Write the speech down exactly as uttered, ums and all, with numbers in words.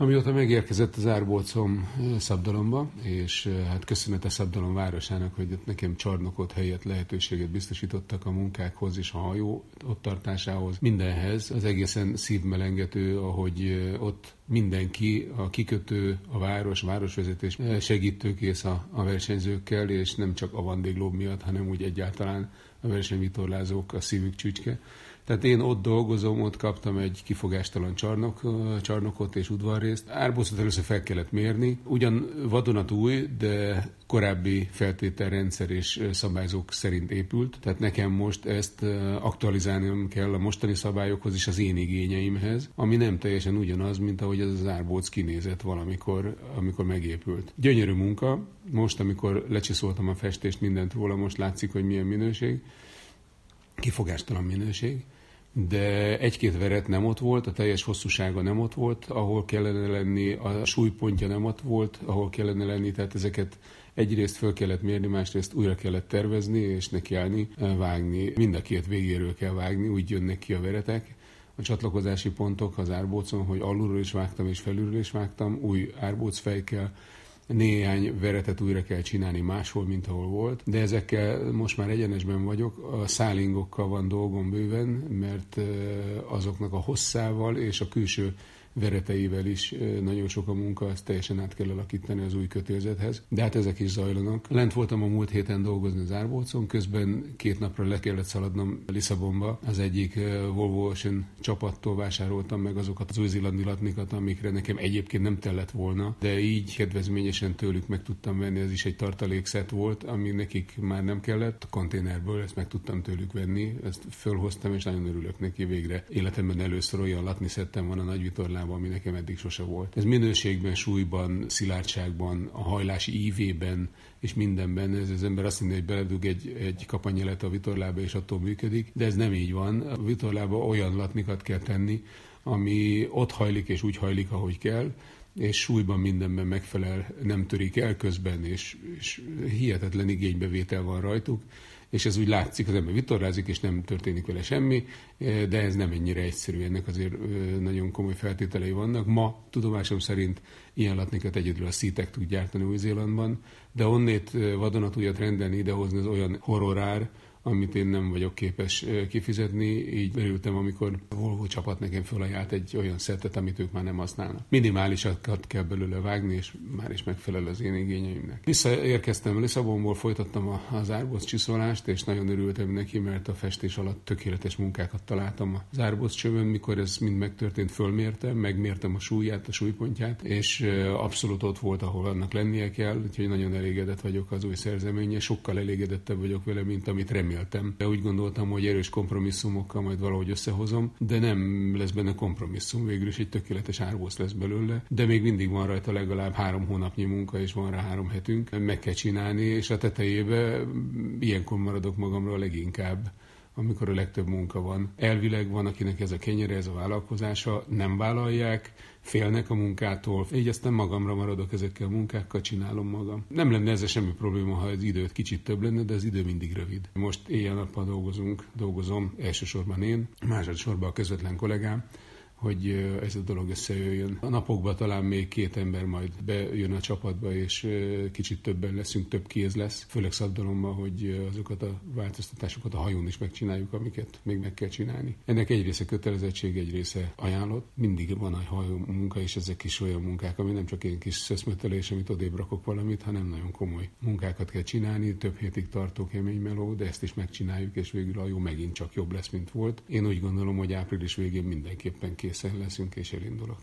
Amióta megérkezett az árbócom Szabdalomba, és hát köszönet a Szabdalom városának, hogy ott nekem csarnokot, helyet, lehetőséget biztosítottak a munkákhoz és a hajó ott tartásához, mindenhez. Az egészen szívmelengető, ahogy ott mindenki, a kikötő, a város, városvezetés segítőkész a, a versenyzőkkel, és nem csak a vendéglób miatt, hanem úgy egyáltalán a versenyvitorlázók a szívük csücske. Tehát én ott dolgozom, ott kaptam egy kifogástalan csarnok, csarnokot és udvarrészt. Árbócot először fel kellett mérni. Ugyan vadonatúj, de korábbi feltételrendszer és szabályzók szerint épült. Tehát nekem most ezt aktualizálnom kell a mostani szabályokhoz és az én igényeimhez, ami nem teljesen ugyanaz, mint ahogy ez az árbóc kinézett valamikor, amikor megépült. Gyönyörű munka. Most, amikor lecsiszoltam a festést, mindent róla, most látszik, hogy milyen minőség. Kifogástalan minőség, de egy-két veret nem ott volt, a teljes hosszúsága nem ott volt, ahol kellene lenni, a súlypontja nem ott volt, ahol kellene lenni, tehát ezeket egyrészt föl kellett mérni, másrészt újra kellett tervezni és nekiállni, vágni. Mind a két végéről kell vágni, úgy jönnek ki a veretek. A csatlakozási pontok az árbócon, hogy alulról is vágtam és felülről is vágtam, új árbócfejkel, néhány veretet újra kell csinálni máshol, mint ahol volt, de ezekkel most már egyenesben vagyok. A szálingokkal van dolgom bőven, mert azoknak a hosszával és a külső vereteivel is nagyon sok a munka, ezt teljesen át kell alakítani az új kötélzethez. De hát ezek is zajlanak. Lent voltam a múlt héten dolgozni az árbócon, közben két napra le kellett szaladnom Lisszabonba. Az egyik Volvo Ocean csapattól vásároltam meg azokat az új-zélandi latnikat, amikre nekem egyébként nem tellett volna, de így kedvezményesen tőlük meg tudtam venni, ez is egy tartalékszett volt, ami nekik már nem kellett. A konténerből ezt meg tudtam tőlük venni, ezt fölhoztam, és nagyon örülök neki végre. Életemben először olyan latni szettem van a nagyvitorlában, ami nekem eddig sose volt. Ez minőségben, súlyban, szilárdságban, a hajlási ívében és mindenben. Ez az ember azt hinné, hogy beledug egy, egy kapanyelet a vitorlába, és attól működik, de ez nem így van. A vitorlába olyan latnikat kell tenni, ami ott hajlik és úgy hajlik, ahogy kell, és súlyban mindenben megfelel, nem törik el közben, és, és hihetetlen igénybevétel van rajtuk, és ez úgy látszik, az ember vitorlázik, és nem történik vele semmi, de ez nem ennyire egyszerű, ennek azért nagyon komoly feltételei vannak. Ma tudomásom szerint ilyen latnikat egyedül a Sea-Tech tud gyártani Új-Zélandban, de onnét vadonatújat rendelni, idehozni az olyan horrorár, amit én nem vagyok képes kifizetni, így örültem, amikor a Volvo csapat nekem felajánlt egy olyan szettet, amit ők már nem használnak. Minimálisakat kell belőle vágni, és már is megfelel az én igényeimnek. Visszaérkeztem Lisszabonból, folytattam az árbóc csiszolást, és nagyon örültem neki, mert a festés alatt tökéletes munkákat találtam az árbóc csövön, mikor ez mind megtörtént, fölmértem, megmértem a súlyát, a súlypontját, és abszolút ott volt, ahol annak lennie kell, úgyhogy nagyon elégedett vagyok az új szerzeménnyel, sokkal elégedettebb vagyok vele, mint amit reméltem. De úgy gondoltam, hogy erős kompromisszumokkal majd valahogy összehozom, de nem lesz benne kompromisszum, végül is egy tökéletes árbóc lesz belőle, de még mindig van rajta legalább három hónapnyi munka, és van rá három hetünk, meg kell csinálni, és a tetejébe ilyenkor maradok magamra leginkább, amikor a legtöbb munka van. Elvileg van, akinek ez a kenyere, ez a vállalkozása, nem vállalják, félnek a munkától, így aztán magamra maradok ezekkel a munkákkal, csinálom magam. Nem lenne ezzel semmi probléma, ha az időt kicsit több lenne, de az idő mindig rövid. Most éjjel-nappal dolgozunk, dolgozom, elsősorban én, másodszorban a közvetlen kollégám, hogy ez a dolog összejöjjön. A napokban talán még két ember majd bejön a csapatba, és kicsit többen leszünk, több kéz lesz, főleg Szabdalomban, hogy azokat a változtatásokat a hajón is megcsináljuk, amiket még meg kell csinálni. Ennek egy része kötelezettség, egy része ajánlott. Mindig van egy hajó munka, és ezek is olyan munkák, ami nem csak én kis szöszmötelés, amit odébb rakok valamit, hanem nagyon komoly munkákat kell csinálni, több hétig tartó kemény meló, de ezt is megcsináljuk, és végül a hajó megint csak jobb lesz, mint volt. Én úgy gondolom, hogy április végén mindenképpen készen leszünk, és elindulok.